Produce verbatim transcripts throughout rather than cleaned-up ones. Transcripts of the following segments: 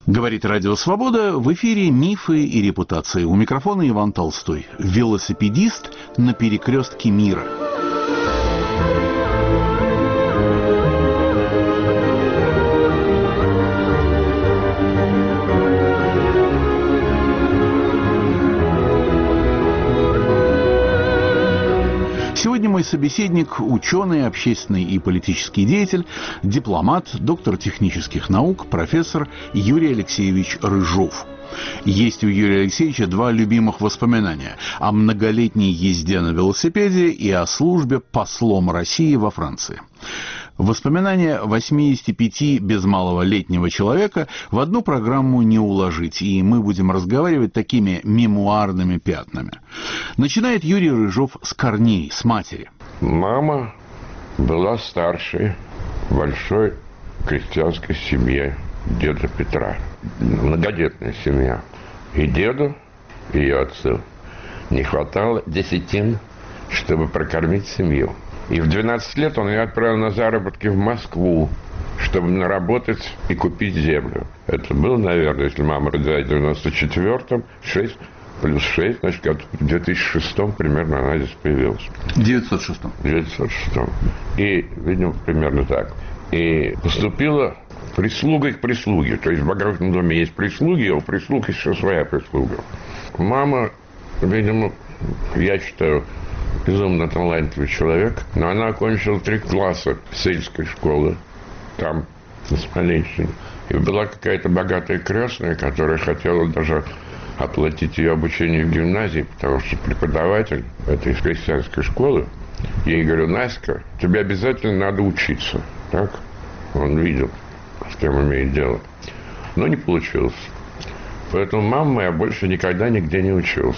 Говорит Радио Свобода, в эфире «Мифы и репутации». У микрофона Иван Толстой. Велосипедист на перекрестке мира. Сегодня мой собеседник – ученый, общественный и политический деятель, дипломат, доктор технических наук, профессор Юрий Алексеевич Рыжов. Есть у Юрия Алексеевича два любимых воспоминания – о многолетней езде на велосипеде и о службе послом России во Франции. Воспоминания восьмидесяти пяти без малого летнего человека в одну программу не уложить, и мы будем разговаривать такими мемуарными пятнами. Начинает Юрий Рыжов с корней, с матери. Мама была старшей в большой крестьянской семье деда Петра. Многодетная семья. И деду, и ее отцу не хватало десятин, чтобы прокормить семью. И в двенадцать лет он ее отправил на заработки в Москву, чтобы наработать и купить землю. Это было, наверное, если мама родилась в девяносто четвёртом, шесть плюс шесть, значит, в две тысячи шестом примерно она здесь появилась. В девятьсот шестом. В девятьсот шестом. И, видимо, примерно так. И поступила прислугой к прислуге. То есть в богатом доме есть прислуги, а у прислуг еще своя прислуга. Мама, видимо, я считаю, безумно талантливый человек, но она окончила три класса сельской школы, там, на Смоленщине. И была какая-то богатая крестная, которая хотела даже оплатить ее обучение в гимназии, потому что преподаватель этой крестьянской школы ей говорил: Наська, тебе обязательно надо учиться. Так? Он видел, с кем имеет дело. Но не получилось. Поэтому мама моя больше никогда нигде не училась.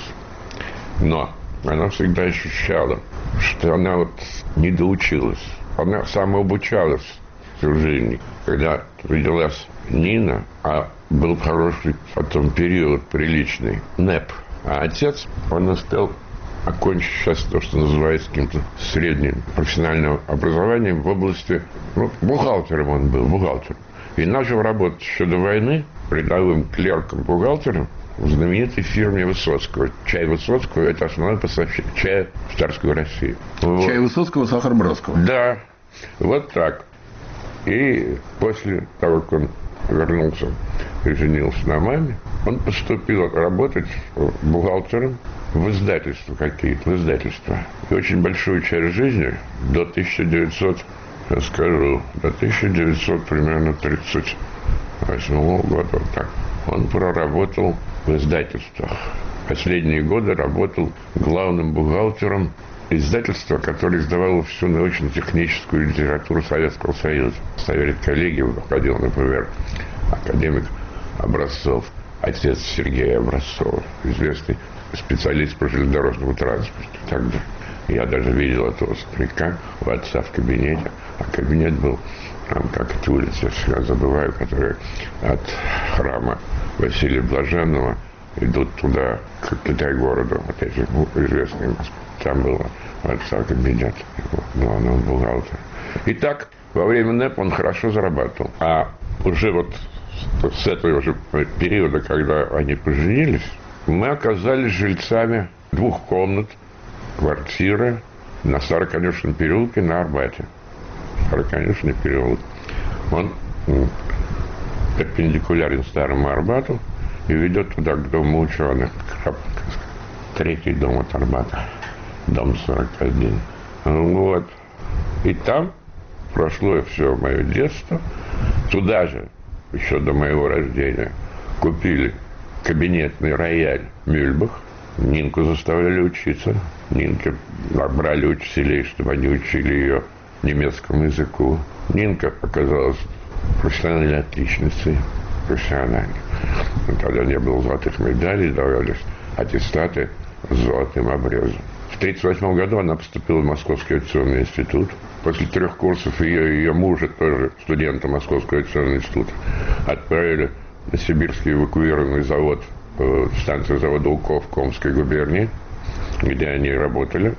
Но она всегда ощущала, что она вот не доучилась. Она самообучалась всю жизнь. Когда родилась Нина, а был хороший потом период приличный, НЭП. А отец, он успел окончить сейчас то, что называется каким-то средним профессиональным образованием в области, ну, бухгалтером он был, бухгалтером. И начал работать еще до войны рядовым клерком-бухгалтером в знаменитой фирме Высоцкого. Чай Высоцкого – это основной поставщик чая в царскую Россию. Вот. Чай Высоцкого, сахар Бродского. Да, вот так. И после того, как он вернулся и женился на маме, он поступил работать бухгалтером в издательства какие-то, в издательства. И очень большую часть жизни, до тысяча девятисотого, я скажу, до тысяча девятисотого примерно тридцать восьмого года, вот так, он проработал в издательствах. Последние годы работал главным бухгалтером издательства, которое издавало всю научно-техническую литературу Советского Союза. В Совет коллегии входил, например, академик Образцов, отец Сергея Образцова, известный специалист по железнодорожному транспорту. Тогда я даже видел этого старика у отца в кабинете, а кабинет был там, как эти улицы, я всегда забываю, которые от храма Василия Блаженного идут туда, к Китай-городу, вот эти ну, известные Москвы. Там был отца кабинет, главного бухгалтера. Итак, во время НЭП он хорошо зарабатывал. А уже вот с этого уже периода, когда они поженились, мы оказались жильцами двух комнат квартиры на Староконюшенном переулке на Арбате. Староконюшенный переулок. Он перпендикулярен Старому Арбату и ведет туда, к дому ученых. Третий дом от Арбата. Дом сорок один. Вот. И там прошло все мое детство. Туда же, еще до моего рождения, купили кабинетный рояль Мюльбах. Нинку заставляли учиться. Нинке набрали учителей, чтобы они учили ее немецкому языку. Нинка оказалась профессиональной отличницей. Профессиональной. Тогда не было золотых медалей, давались аттестаты с золотым обрезом. В тысяча девятьсот тридцать восьмом году она поступила в Московский авиационный институт. После трех курсов ее и ее мужа, тоже студента Московского авиационного института, отправили на сибирский эвакуированный завод, станцию завода УКО в Комской губернии, где они работали.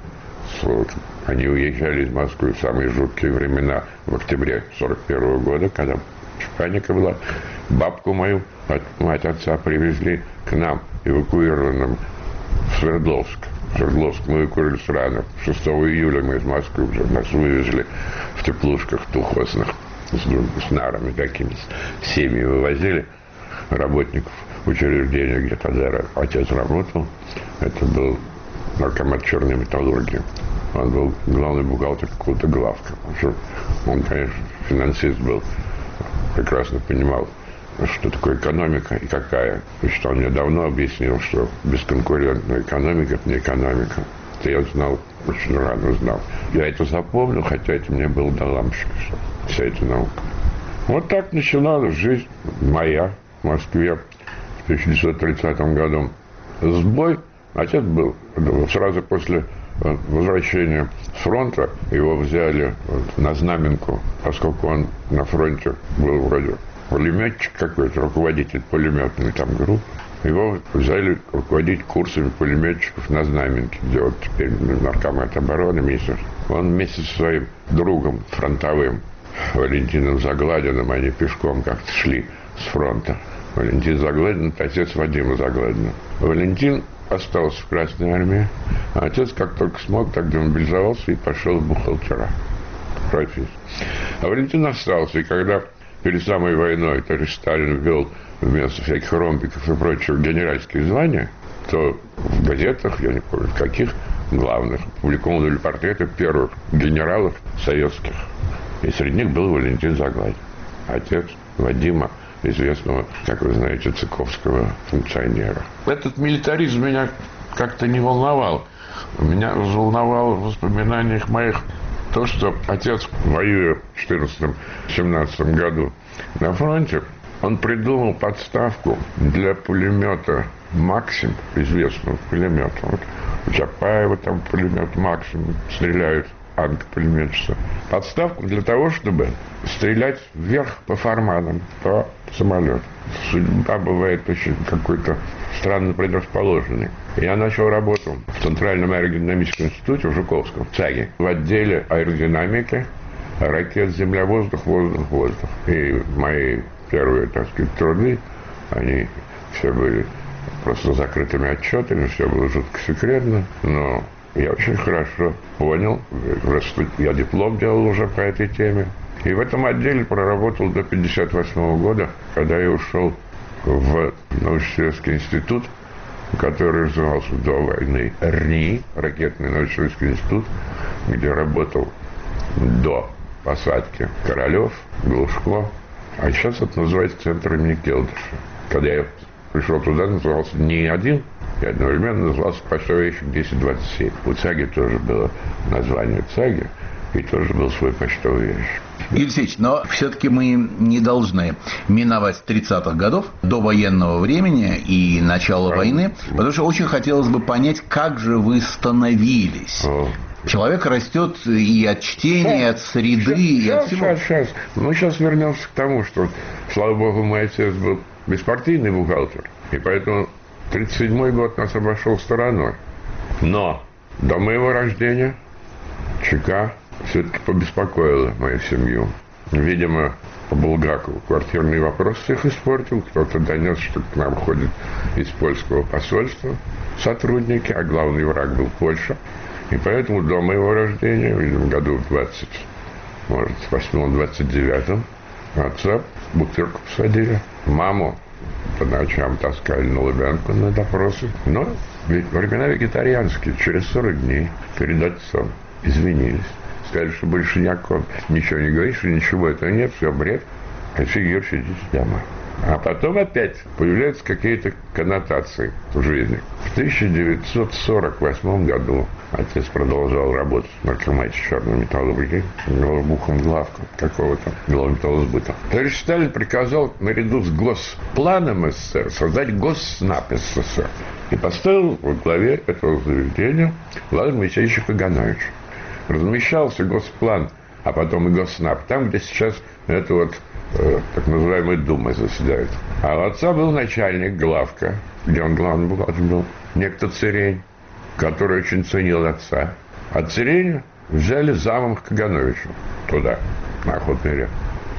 Они уезжали из Москвы в самые жуткие времена в октябре сорок первого года, когда Паника была. Бабку мою, мать отца, привезли к нам, эвакуированным в Свердловск. В Свердловск мы эвакуировались рано. шестого июля мы из Москвы уже нас вывезли в теплушках двухосных с, с нарами такими. Семьи вывозили работников учреждения, где тогда отец работал. Это был наркомат черной металлургии. Он был главный бухгалтер какого-то главка. Он, конечно, финансист был, прекрасно понимал, что такое экономика и какая. И что он мне давно объяснил, что бесконкурентная экономика – это не экономика. Это я знал, очень рано знал. Я это запомнил, хотя это мне было до лампочки, вся эта наука. Вот так начиналась жизнь моя в Москве в тысяча девятьсот тридцатом году. Сбой. Отец был сразу после возвращения с фронта, его взяли на знаменку, поскольку он на фронте был вроде пулеметчик какой-то, руководитель пулеметной там группы. Его взяли руководить курсами пулеметчиков на знаменке, где вот теперь наркомат обороны, министр. Он вместе со своим другом фронтовым Валентином Загладиным, они пешком как-то шли с фронта. Валентин Загладин, это отец Вадима Загладина. Валентин остался в Красной армии, а отец как только смог, так демобилизовался и пошел в бухгалтера. Профессию. А Валентин остался, и когда перед самой войной товарищ Сталин ввел вместо всяких ромбиков и прочего генеральские звания, то в газетах, я не помню каких, главных, публиковали портреты первых генералов советских. И среди них был Валентин Загладин, отец Вадима, известного, как вы знаете, цыковского функционера. Этот милитаризм меня как-то не волновал. Меня взволновало в воспоминаниях моих то, что отец, воюя в четырнадцатом-семнадцатом году на фронте, он придумал подставку для пулемета «Максим», известного пулемета. Вот у Чапаева там пулемет «Максим», стреляют анка-пулеметчица. Подставку для того, чтобы стрелять вверх по фарманам, по самолету. Судьба бывает очень какой-то странно предрасположенной. Я начал работу в Центральном аэродинамическом институте в Жуковском, в ЦАГе, в отделе аэродинамики, ракет, земля, воздух, воздух, воздух. И мои первые, так сказать, труды, они все были просто закрытыми отчетами, все было жутко секретно, но я очень хорошо понял, я диплом делал уже по этой теме. И в этом отделе проработал до пятьдесят восьмого года, когда я ушел в научно-исследовательский институт, который назывался до войны РНИ, ракетный научно-исследовательский институт, где работал до посадки Королев, Глушко. А сейчас это называется Центр имени Келдыша. Когда я пришел туда, назывался не один, и одновременно назывался почтовый ящик десять двадцать семь. У ЦАГи тоже было название ЦАГи, и тоже был свой почтовый ящик. Юрий Алексеевич, но все-таки мы не должны миновать тридцатых годов, до военного времени и начала войны, потому что очень хотелось бы понять, как же вы становились. О. Человек растет и от чтения, и от среды, сейчас, и от всего. Сейчас, сейчас. Ну, сейчас вернемся к тому, что, слава богу, мой отец был беспартийный бухгалтер, и поэтому тридцать седьмой год нас обошел стороной. Но до моего рождения ЧК все-таки побеспокоила мою семью. Видимо, по Булгакову квартирный вопрос всех испортил. Кто-то донес, что к нам ходят из польского посольства сотрудники, а главный враг был Польша. И поэтому до моего рождения, видимо, году в двадцать, может, восьмом, двадцать девятом, отца в бутырку посадили. Маму по ночам таскали на Лубянку на допросы. Но времена вегетарианские. Через сорок дней перед отцом извинились. Сказали, что больше никакого ничего не говоришь, что ничего этого нет, все бред. А Сергей сидите дома. А потом опять появляются какие-то коннотации в жизни. В тысяча девятьсот сорок восьмом году отец продолжал работать в наркомате черной металлургии, главбухом главка какого-то главметаллосбыта. Товарищ Сталин приказал наряду с Госпланом СССР создать Госснаб СССР. И поставил во главе этого заведения Владимира Моисеевича Кагановича. Размещался Госплан, а потом и Госснаб, там, где сейчас это вот э, так называемая Дума заседает. А у отца был начальник главка, где он главный бухгалтер был, некто Цирень, который очень ценил отца. А Циреня взяли замом к Кагановичу туда, на Охотный ряд.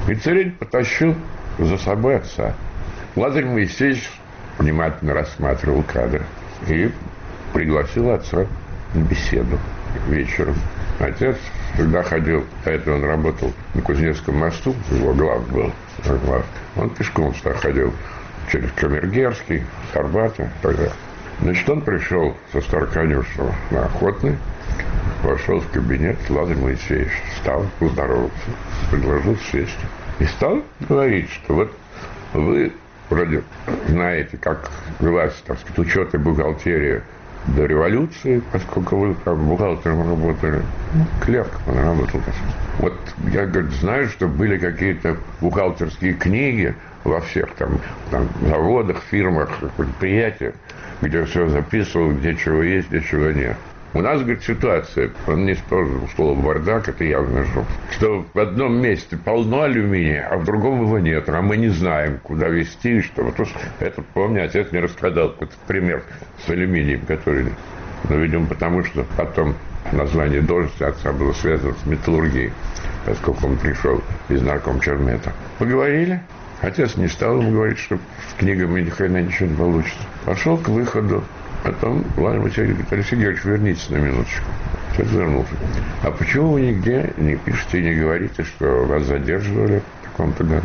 И Цырень потащил за собой отца. Лазарь Моисеевич внимательно рассматривал кадры и пригласил отца на беседу вечером. Отец всегда ходил, а это он работал на Кузнецком мосту, его глав был, глав. Он пешком сюда ходил через Камергерский, с Арбата и так далее. Значит, он пришел со Староконюшного на Охотный, вошел в кабинет, Лазарь Моисеевич встал, поздоровался, предложил сесть. И стал говорить, что вот вы вроде знаете, как велась, так сказать, учет и бухгалтерия до революции, поскольку вы там бухгалтером работали. Ну, клерком он работал. Вот я, говорит, знаю, что были какие-то бухгалтерские книги во всех там, там заводах, фирмах, предприятиях, где все записывал, где чего есть, где чего нет. У нас, говорит, ситуация, он не использовал слово «бардак», это явно жопа, что в одном месте полно алюминия, а в другом его нет, а мы не знаем, куда везти и что. Вот уж это, помню, отец мне рассказал, этот пример с алюминием, который, ну, видимо, потому что потом название должности отца было связано с металлургией, поскольку он пришел из наркомчермета. Поговорили. Отец не стал ему говорить, что с книгами ни хрена ничего не получится. Пошел к выходу. Потом Владимир Васильевич говорит: Алексей Георгиевич, вернитесь на минуточку. Отец вернулся. А почему вы нигде не пишете и не говорите, что вас задерживали в таком-то году?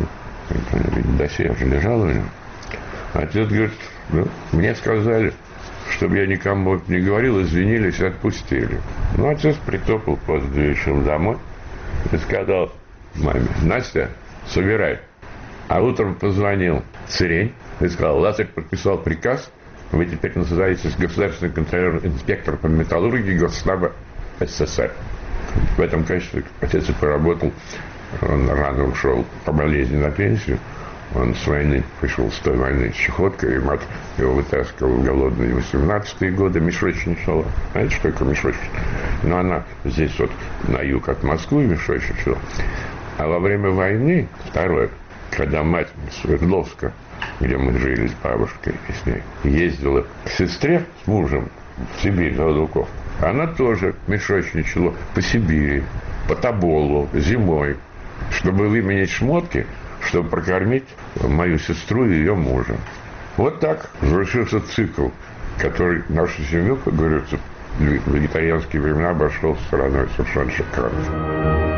Досье уже лежало у него. Отец говорит: ну, мне сказали, чтобы я никому не говорил, извинились и отпустили. Ну, отец притопал поздно вечером домой и сказал маме: Настя, собирай. А утром позвонил Цырень и сказал: Лазарь подписал приказ, вы теперь называетесь государственный контролер, инспектор по металлургии Госштаба СССР. В этом качестве отец и поработал. Он рано ушел по болезни на пенсию. Он с войны пришел, с той войны, с чехоткой, и мать его вытаскивала в голодные восемнадцатые годы, мешочничала. Знаете, что такое мешочница? Но она здесь вот на юг от Москвы мешочничала. А во время войны, второе, когда мать Свердловска, где мы жили с бабушкой и с ней, ездила к сестре с мужем в Сибирь, за Владуков, она тоже мешочничала по Сибири, по Тоболу, зимой, чтобы выменять шмотки, чтобы прокормить мою сестру и ее мужа. Вот так завершился цикл, который нашу семью, как говорится, в вегетарианские времена обошел стороной совершенно шикарно.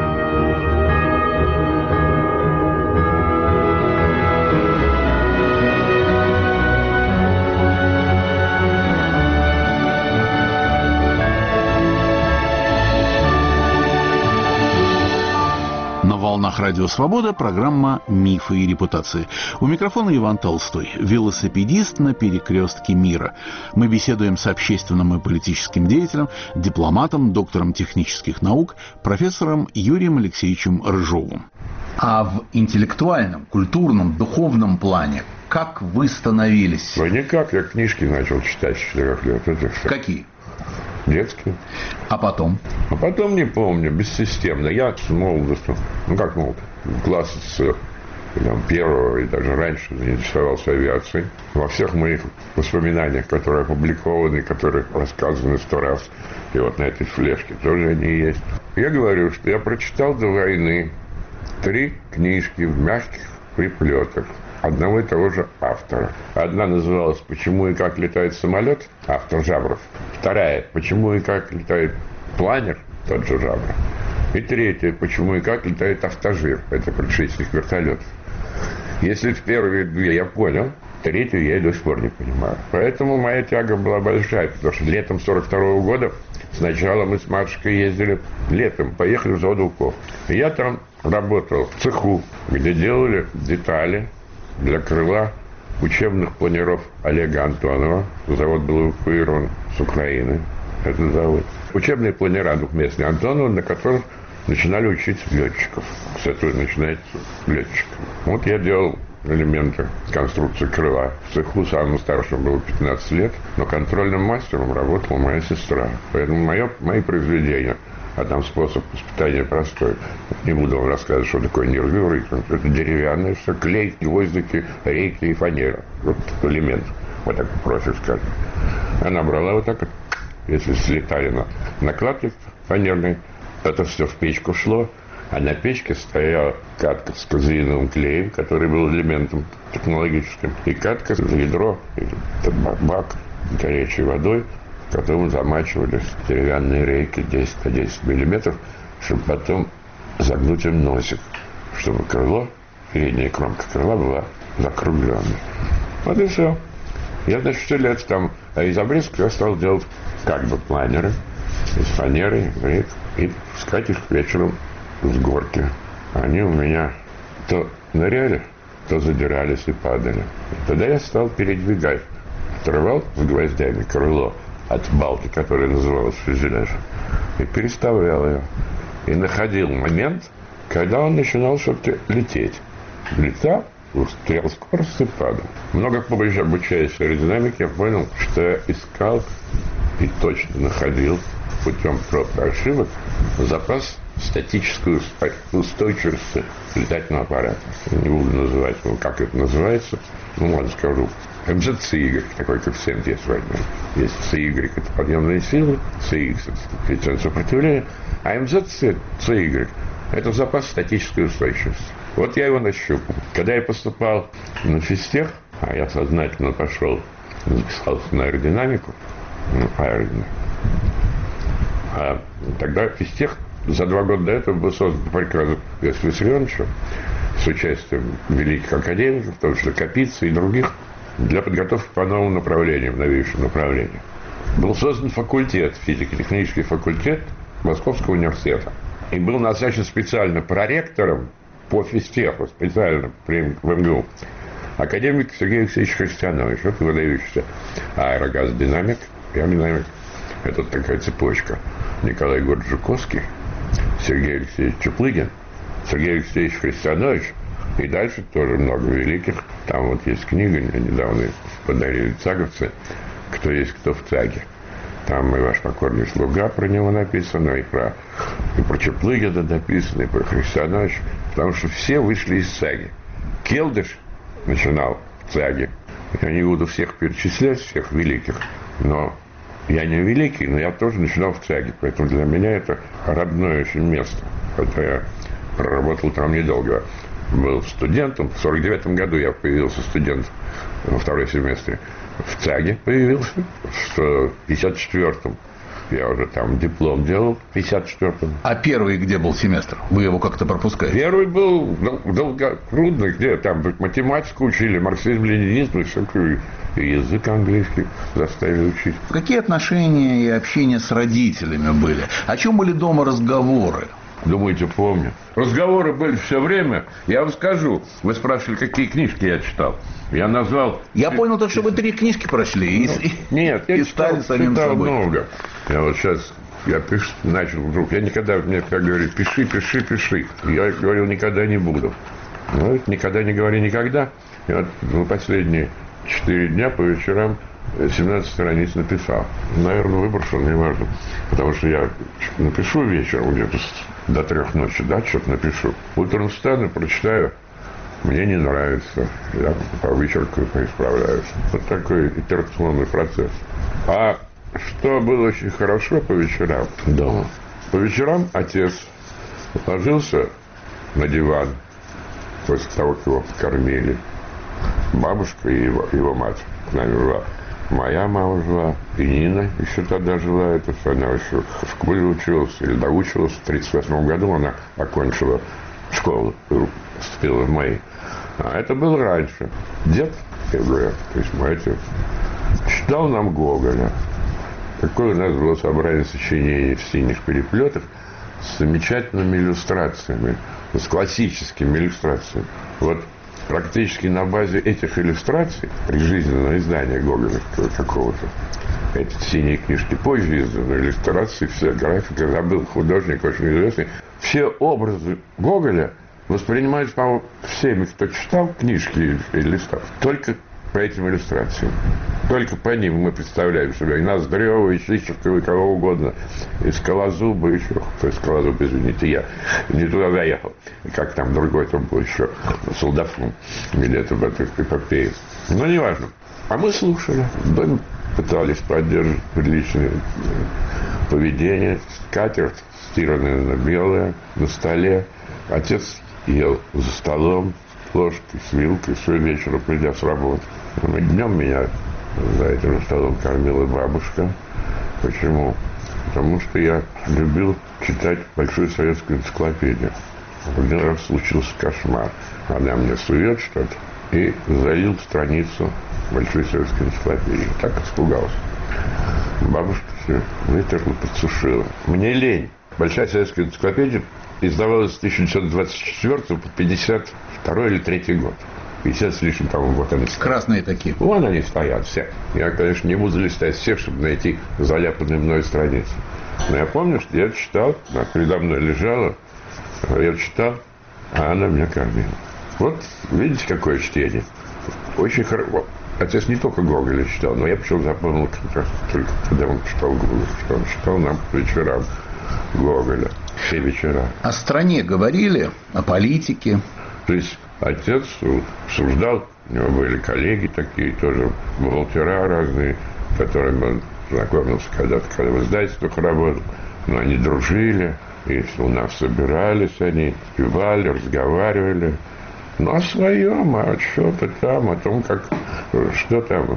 На волнах Радио Свобода программа «Мифы и репутации». У микрофона Иван Толстой, велосипедист на перекрестке мира. Мы беседуем с общественным и политическим деятелем, дипломатом, доктором технических наук, профессором Юрием Алексеевичем Рыжовым. А в интеллектуальном, культурном, духовном плане как вы становились? Ну, никак. Я книжки начал читать с четырех лет. Это все. Какие? Детские. А потом? А потом не помню, бессистемно. Я с молодостью, ну как молодо, класс с там, первого и даже раньше заинтересовался авиацией. Во всех моих воспоминаниях, которые опубликованы, которые рассказаны сто раз, и вот на этой флешке тоже они есть. Я говорю, что я прочитал до войны три книжки в мягких приплетах одного и того же автора. Одна называлась «Почему и как летает самолет», автор Жабров. Вторая «Почему и как летает планер», тот же Жабров. И третья «Почему и как летает автожир», это предшественник вертолетов. Если в первые две я понял, третью я и до сих пор не понимаю. Поэтому моя тяга была большая, потому что летом сорок второго года сначала мы с матушкой ездили летом, поехали в Заводуков. И я там работал в цеху, где делали детали для крыла учебных планеров Олега Антонова. Завод был эвакуирован с Украины, этот завод. Учебные планера двухместные Антонова, на которых начинали учить летчиков. С этого начинается летчик. Вот я делал элементы конструкции крыла. В цеху самому старшему было пятнадцать лет, но контрольным мастером работала моя сестра. Поэтому мое, мои произведения, а там способ воспитания простой. Не буду вам рассказывать, что такое нервюры. Это деревянное все, клейки, гвоздики, рейки и фанера. Вот элемент. Вот такой профиль, скажем. Она брала вот так вот. Если слетали на накладки фанерные, это все в печку шло. А на печке стояла катка с казеиновым клеем, который был элементом технологическим, и катка за ядро, бак горячей водой, в котором замачивались деревянные рейки десять на десять миллиметров, чтобы потом загнуть им носик, чтобы крыло, передняя кромка крыла была закругленной. Вот и все. Я, значит, все лет там, а из обрезка я стал делать как бы планеры из фанеры, рейк, и пускать их вечером с горки. Они у меня то ныряли, то задирались и падали. И тогда я стал передвигать. Отрывал с гвоздями крыло от балки, которая называлась фюзеляж, и переставлял ее. И находил момент, когда он начинал все-таки лететь. Летал, терял скорость и падал. Много позже, обучаясь аэродинамике, я понял, что я искал и точно находил путем проб и ошибок запас статической устойчивости летательного аппарата. Не буду называть его, как это называется. Ну, ладно, скажу. эм зет си игрек, такой коэффициент есть в войне. Есть си игрек – это подъемные силы, си икс – это коэффициент сопротивления, а эм зет си – это запас статической устойчивости. Вот я его нащупал. Когда я поступал на физтех, а я сознательно пошел, записался на аэродинамику, ну, аэродинамику, а тогда физтех за два года до этого был создан по приказу Иосифа Виссарионовича с участием великих академиков, в том числе Капицы и других, для подготовки по новым направлениям, новейшим направлениям. Был создан факультет, физико-технический факультет Московского университета. И был назначен специально проректором по физтеху, специально при в эм гэ у, академик Сергей Алексеевич Христианович. Вот выдающийся аэрогаз-динамик, аэродинамик. Это такая цепочка. Николай Егорович Жуковский, Сергей Алексеевич Чаплыгин, Сергей Алексеевич Христианович, и дальше тоже много великих. Там вот есть книга, мне недавно подарили цаговцы, «Кто есть кто в ЦАГе». Там и ваш покорный слуга про него написано, и про, и про Чаплыгина написано, и про Христиановича, потому что все вышли из ЦАГи. Келдыш начинал в ЦАГе. Я не буду всех перечислять, всех великих, но я не великий, но я тоже начинал в ЦАГе, поэтому для меня это родное очень место. Хотя я проработал там недолго. Был студентом. В сорок девятом году я появился студент во второй семестре. В ЦАГе появился. В пятьдесят четвёртом я уже там диплом делал. В пятьдесят четвёртом. А первый где был семестр? Вы его как-то пропускаете? Первый был долго, трудный, где там математику учили, марксизм, ленинизм и всякую. И язык английский заставили учить. Какие отношения и общение с родителями были? О чем были дома разговоры? Думаете, помню? Разговоры были все время. Я вам скажу. Вы спрашивали, какие книжки я читал. Я назвал... Я понял то, что вы три книжки прошли. Ну, и, нет, я и читал, стали самим читал собой. много. Я вот сейчас... Я пишу, начал вдруг. Я никогда, мне как говорят, пиши, пиши, пиши. Я говорил, никогда не буду. Ну, никогда не говори никогда. И вот ну, последние четыре дня по вечерам семнадцать страниц написал. Наверное, выброшен, не важно. Потому что я напишу вечером где-то до трех ночи, да, что-то напишу. Утром встану, прочитаю. Мне не нравится. Я по вечерку поисправляюсь. Вот такой итерационный процесс. А что было очень хорошо по вечерам дома? По вечерам отец ложился на диван после того, как его покормили. Бабушка и его, его мать к нам жила. Моя мама жила, и Нина еще тогда жила. Это что она еще в школе училась или доучилась. В тридцать восьмом году она окончила школу, поступила в мае. А это было раньше. Дед, я говорю, то есть мой отец, читал нам Гоголя. Какое у нас было собрание сочинений в синих переплетах с замечательными иллюстрациями, с классическими иллюстрациями. Вот практически на базе этих иллюстраций прижизненное издание Гоголя какого-то, эти синие книжки, позже изданы иллюстрации, все графика, забыл художник очень известный, все образы Гоголя воспринимаются, по-моему, всеми, кто читал книжки и листов, только по этим иллюстрациям. Только по ним мы представляем себя и Ноздрева, и Шишкова, и кого угодно, и Скалозуба, еще, то есть Скалозуб, извините, я не туда заехал, как там другой там был еще, Солдафон, или это в этой эпопее. Но неважно. А мы слушали, в доме пытались поддерживать приличные поведение. Скатерть стиранная на белая, на столе. Отец ел за столом, ложкой, с вилкой, все вечером, придя с работы. Днем меня за этим столом кормила бабушка. Почему? Потому что я любил читать большую советскую энциклопедию. Один раз случился кошмар. Она мне сует что-то и залил страницу большой советской энциклопедии. Так испугался. Бабушка все вытерла, подсушила. Мне лень. Большая советская энциклопедия издавалась с тысяча девятьсот двадцать четвёртого по пятьдесят второй или третий год. пятьдесят с лишним там вот они стоят. Красные такие. Вон они стоят все. Я, конечно, не буду листать всех, чтобы найти заляпанные мной страницы. Но я помню, что я читал, она передо мной лежала, я читал, а она меня кормила. Вот, видите, какое чтение. Очень хорошо. Отец не только Гоголя читал, но я почему-то запомнил как раз только, когда он читал Гоголя, что он читал нам по вечерам Гоголя. Все вечера. О стране говорили, о политике. То есть отец обсуждал, у него были коллеги такие, тоже бухгалтера разные, с которыми он знакомился когда-то, когда в издательствах работал. Но они дружили, и у нас собирались они, пивали, разговаривали. Ну, о своем, а что-то там, о том, как, что там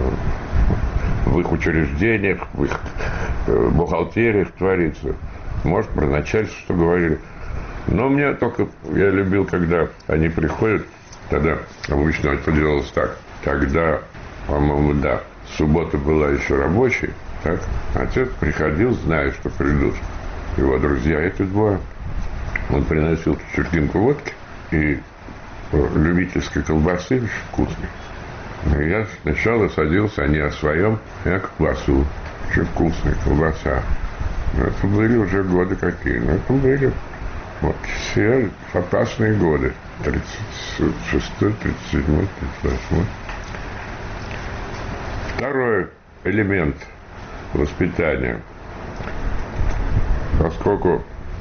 в их учреждениях, в их бухгалтериях творится. Может, про начальство что говорили. Но мне только, я любил, когда они приходят, тогда обычно это делалось так. Тогда, по-моему, да, суббота была еще рабочей, так? Отец приходил, зная, что придут его друзья, эти двое. Он приносил чертинку водки и любительской колбасы, очень вкусной. И я сначала садился, они о своем, я колбасу. Очень вкусная колбаса. Но это были уже годы какие. Но это были вот все опасные годы. тридцать шестой, тридцать седьмой, тридцать восьмой. Второй элемент воспитания. Поскольку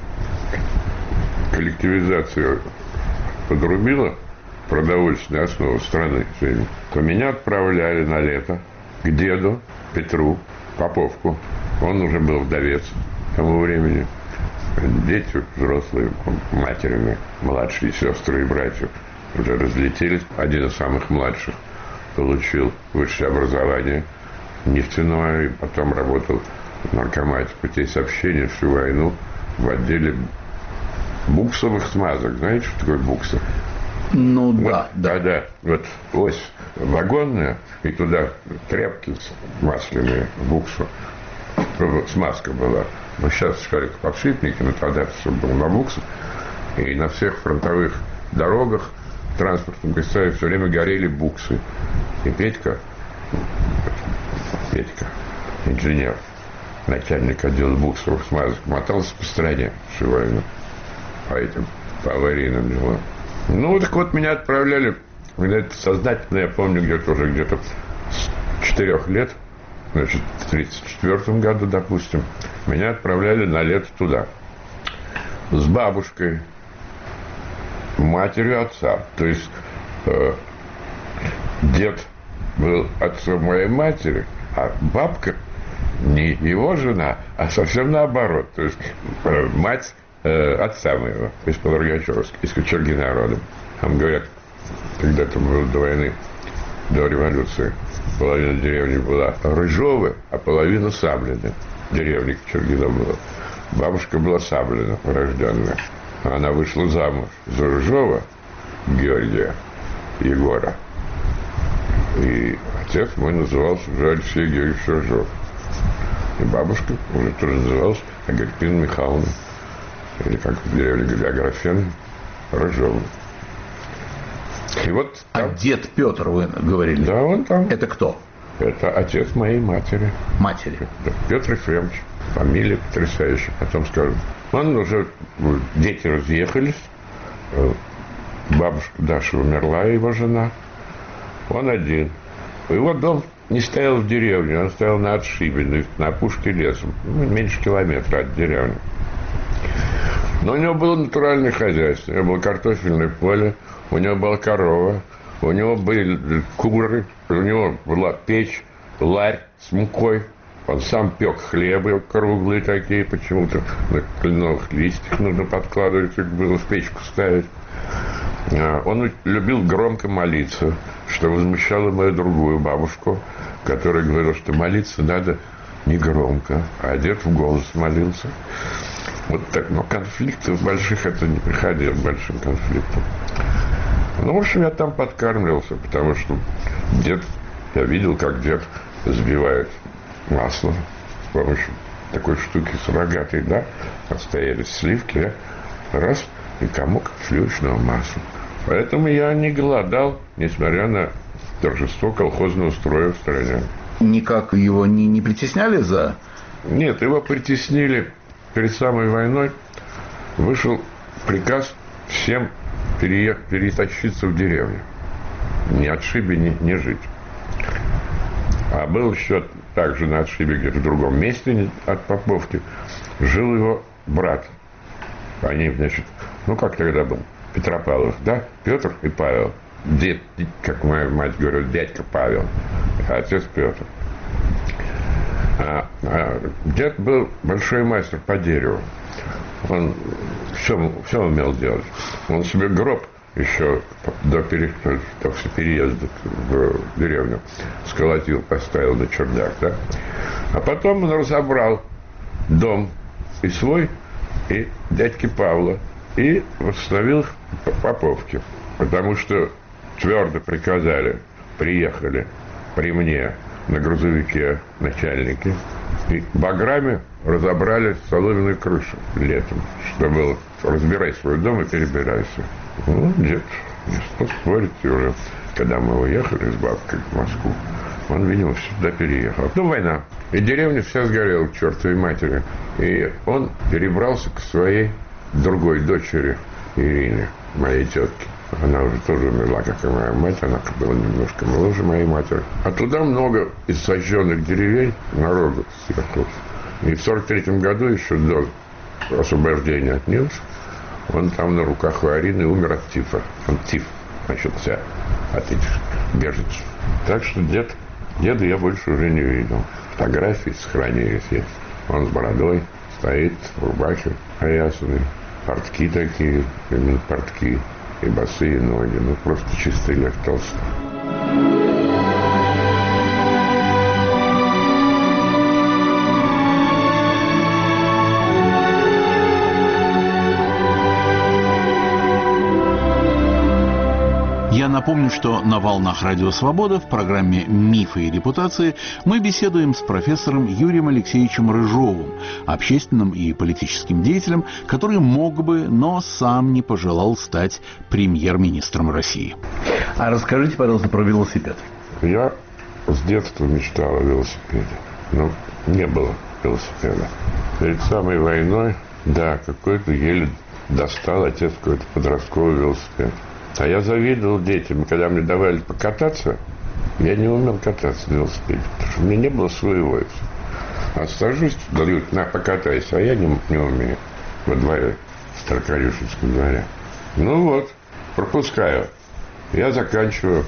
коллективизация подрубила продовольственную основу страны, то меня отправляли на лето к деду Петру Поповку. Он уже был вдовец к тому времени. Дети взрослые, материны, младшие сестры и братья уже разлетелись. Один из самых младших получил высшее образование нефтяное, и потом работал в наркомате путей сообщения всю войну в отделе буксовых смазок. Знаете, что такое буксы? Ну вот, да, да. Когда вот ось вагонная, и туда тряпки масляные, буксу, смазка была. Но сейчас сказали подшипники, но тогда все было на буксах. И на всех фронтовых дорогах транспортном кольце все время горели буксы. И Петька, Петька, инженер, начальник отдела буксовых смазок, мотался по стране всю войну по этим, по аварийным делам. Ну, так вот, меня отправляли, это сознательно, я помню, где-то уже где-то с четырех лет, значит, в тридцать четвёртом году, допустим, меня отправляли на лето туда. С бабушкой, матерью отца. То есть э, дед был отцом моей матери, а бабка не его жена, а совсем наоборот. То есть э, мать э, отца моего, из-под Рогачевска, из Кочергина родом. Там говорят, когда-то было до войны, до революции, половина деревни была Рыжова, а половина Саблина. Деревня Кочергина была. Бабушка была Саблина, рожденная. Она вышла замуж за Рыжова Георгия Егора. И отец мой назывался уже Алексей Георгиевич Рыжов. И бабушка уже тоже называлась Агриппина Михайловна. Или как в деревне говорили, Аграфена Рыжова. И вот там... А дед Петр, вы говорили? Да, он там. Это кто? Это отец моей матери. Матери. Да, Петр Ефремович. Фамилия потрясающая. Потом скажу. Он уже... Дети разъехались. Бабушка Даша умерла, его жена. Он один. Его дом не стоял в деревне. Он стоял на отшибе, на опушке леса. Ну, меньше километра от деревни. Но у него было натуральное хозяйство. У него было картофельное поле. У него была корова. У него были куры. У него была печь, ларь с мукой. Он сам пек хлебы круглые такие, почему-то на кленовых листьях нужно подкладывать, как было в печку ставить. Он любил громко молиться, что возмущало мою другую бабушку, которая говорила, что молиться надо не громко, а дед в голос молился. Вот так, но конфликтов больших это не приходило, к большим конфликтам. Ну, в общем, я там подкармливался, потому что дед, я видел, как дед взбивает масло с помощью такой штуки с рогатой, да, отстоялись сливки, раз, и комок сливочного масла. Поэтому я не голодал, несмотря на торжество колхозного строя в стране. Никак его не, не притесняли за... Нет, его притеснили перед самой войной. Вышел приказ всем переех... перетащиться в деревню. Ни отшибе, ни, не жить. А был еще также на отшибе, где-то в другом месте от Поповки, жил его брат. Они, значит, ну как тогда был? Петропавлов, да? Петр и Павел. Дед, как моя мать говорит, дядька Павел, а отец Петр. А, а дед был большой мастер по дереву. Он все, все умел делать. Он себе гроб еще до, пере, до переезда в деревню сколотил, поставил на чердак, да? А потом он разобрал дом и свой, и дядьки Павла, и восстановил их по Поповке. Потому что твердо приказали, приехали при мне на грузовике начальники, и баграми разобрали соломенную крышу летом, что было, разбирай свой дом и перебирайся. Ну, дед не стал спорить, и уже, когда мы уехали с бабкой в Москву, он, видимо, сюда переехал. Ну, война. И деревня вся сгорела к чертовой матери. И он перебрался к своей другой дочери Ирине, моей тетке. Она уже тоже умерла, как и моя мать. Она была немножко моложе моей матери. А туда много из сожженных деревень народу съехалось. И в сорок третьем году, еще до освобождения от немцев, он там на руках у Арины умер от тифа. Он тиф начался от этих беженцев. Так что дед, деда я больше уже не видел. Фотографии сохранились есть. Он с бородой стоит в рубахе поясанной. Портки такие, именно портки. И босые ноги. Ну, просто чистый Лев Толстой. Я напомню, что на «Волнах Радио Свобода» в программе «Мифы и репутации» мы беседуем с профессором Юрием Алексеевичем Рыжовым, общественным и политическим деятелем, который мог бы, но сам не пожелал стать премьер-министром России. А расскажите, пожалуйста, про велосипед. Я с детства мечтал о велосипеде, но не было велосипеда. Перед самой войной, да, какой-то еле достал отец какой-то подростковый велосипед. А я завидовал детям, когда мне давали покататься, я не умел кататься на велосипеде, потому что у меня не было своего. А сажусь, дают, на, покатайся, а я не, не умею во дворе, в Старокорюшинском дворе. Ну вот, пропускаю. Я заканчиваю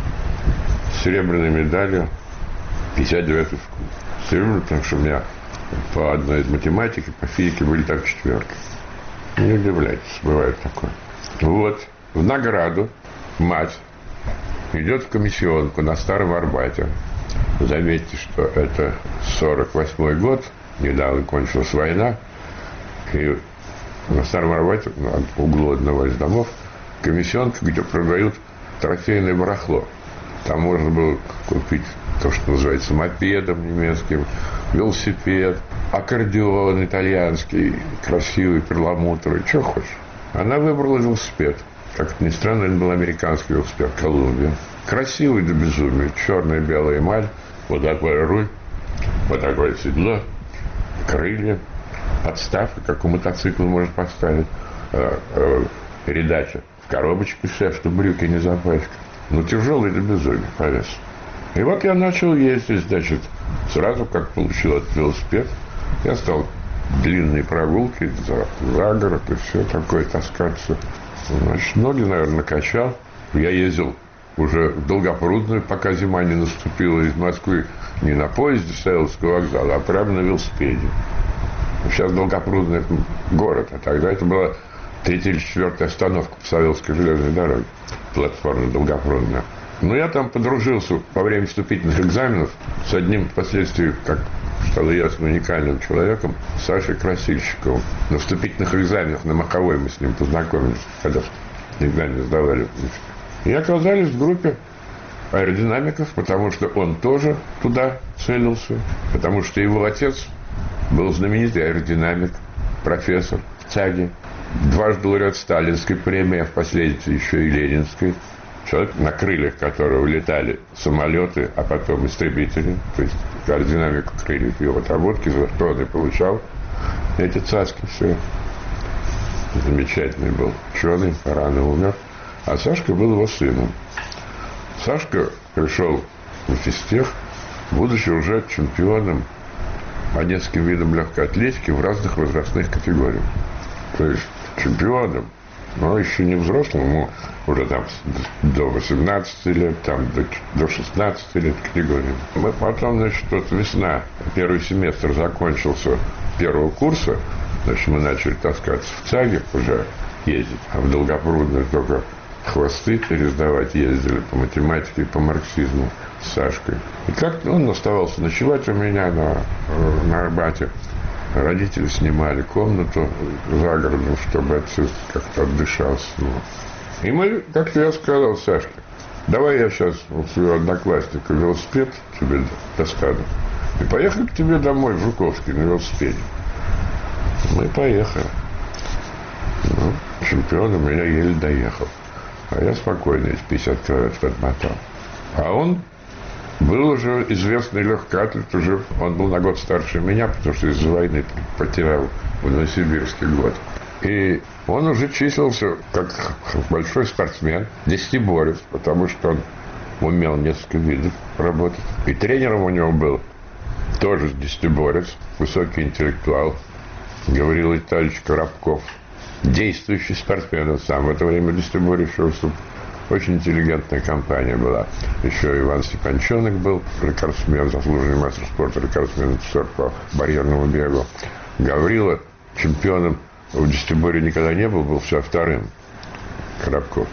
серебряной медалью пятьдесят девятую школу. Серебряную, потому что у меня по одной из математики, по физике были так четверки. Не удивляйтесь, бывает такое. Вот. В награду мать идет в комиссионку на Старом Арбате. Заметьте, что это сорок восьмой год, недавно кончилась война, и на Старом Арбате, на углу одного из домов, комиссионка, где продают трофейное барахло. Там можно было купить то, что называется мопедом немецким, велосипед, аккордеон итальянский, красивый, перламутровый, что хочешь. Она выбрала велосипед. Как ни странно, это был американский велосипед «Колумбия». Красивый до безумия. Черная белая эмаль. Вот такой руль. Вот такое седло. Крылья. Подставка, как у мотоцикла может поставить. Э, э, передача в коробочке вся, чтобы брюки не запачкать. Ну, тяжелый до безумия по весу. И вот я начал ездить, значит, сразу как получил этот велосипед, я стал длинные прогулки за, за город и все такое таскаться. Значит, ноги, наверное, накачал. Я ездил уже в Долгопрудную, пока зима не наступила, из Москвы не на поезде Савеловского вокзала, а прямо на велосипеде. Сейчас Долгопрудный – это город, а тогда это была третья или четвертая остановка по Савеловской железной дороге, платформа Долгопрудная. Но я там подружился во время вступительных экзаменов с одним впоследствии, как стало ясно, уникальным человеком, Сашей Красильщиковым. На вступительных экзаменах на Маховой мы с ним познакомились, когда экзамены сдавали. И оказались в группе аэродинамиков, потому что он тоже туда целился, потому что его отец был знаменитый аэродинамик, профессор в ЦАГе, дважды лауреат Сталинской премии, а впоследствии еще и Ленинской. Человек, на крыльях которого летали самолеты, а потом истребители, то есть аэродинамику крыльев его отработки, за что он и получал эти цаски, все. Замечательный был ученый, рано умер. А Сашка был его сыном. Сашка пришел в физтех, будучи уже чемпионом по нескольким видам легкой атлетики в разных возрастных категориях. То есть чемпионом, но еще не взрослым, ему уже там до восемнадцати лет, там до, до шестнадцати лет категории. Мы потом, значит, вот весна, первый семестр закончился первого курса, значит, мы начали таскаться в ЦАГе уже ездить, а в Долгопрудную только хвосты пересдавать ездили по математике и по марксизму с Сашкой. И как-то он оставался ночевать у меня на, на Арбате. Родители снимали комнату за городом, чтобы отец как-то отдышался. И мы, как я сказал Сашке, давай я сейчас у своего одноклассника велосипед тебе достану. И поехали к тебе домой в Жуковский на велосипеде. Мы поехали. Ну, чемпион у меня еле доехал. А я спокойно эти пятьдесят километров отмотал. А он был уже известный легкоатлет, уже он был на год старше меня, потому что из-за войны потерял в Новосибирске год. И он уже числился как большой спортсмен, десятиборец, потому что он умел несколько видов работать. И тренером у него был тоже десятиборец, высокий интеллектуал, Гаврил Витальевич Коробков. Действующий спортсмен, он сам в это время десятиборец шел. Очень интеллигентная компания была. Еще Иван Степанчонок был, рекордсмен, заслуженный мастер спорта, рекордсмен по барьерному бегу. Гаврила чемпионом в десятиборе никогда не был, был все вторым, Коробков.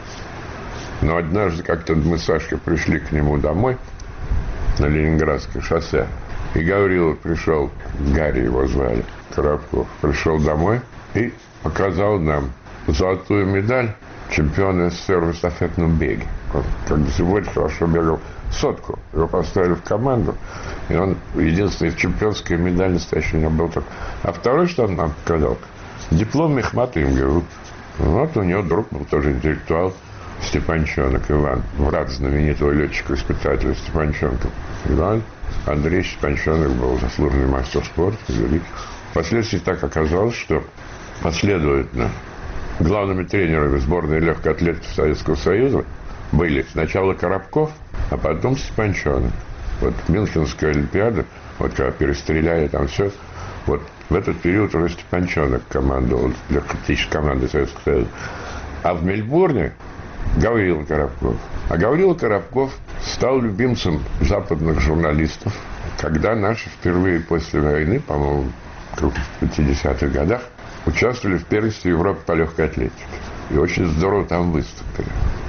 Но однажды как-то мы с Сашкой пришли к нему домой на Ленинградское шоссе. И Гаврила пришел, Гарри его звали, Коробков, пришел домой и показал нам золотую медаль чемпиона СССР в эстафетном беге. Он, как десятиборец, хорошо бегал сотку. Его поставили в команду, и он единственный чемпионская медаль настоящая у него был только. А второй, что он нам показал, диплом Мехмата МГУ. Вот у него друг был тоже интеллектуал, Степанчонок Иван, брат знаменитого летчика-испытателя Степанчонка. Иван Андреевич Степанчонок был заслуженный мастер спорта, великий. Впоследствии так оказалось, что последовательно главными тренерами сборной легкой атлетики Советского Союза были сначала Коробков, а потом Степанчонок. Вот Мюнхенская Олимпиада, вот когда перестреляли там все, вот в этот период уже Степанчонок командовал легкоатлетической командой Советского Союза. А в Мельбурне Гаврила Коробков. А Гаврила Коробков стал любимцем западных журналистов, когда наши впервые после войны, по-моему, в пятидесятых годах, участвовали в первенстве Европы по легкой атлетике. И очень здорово там выступили.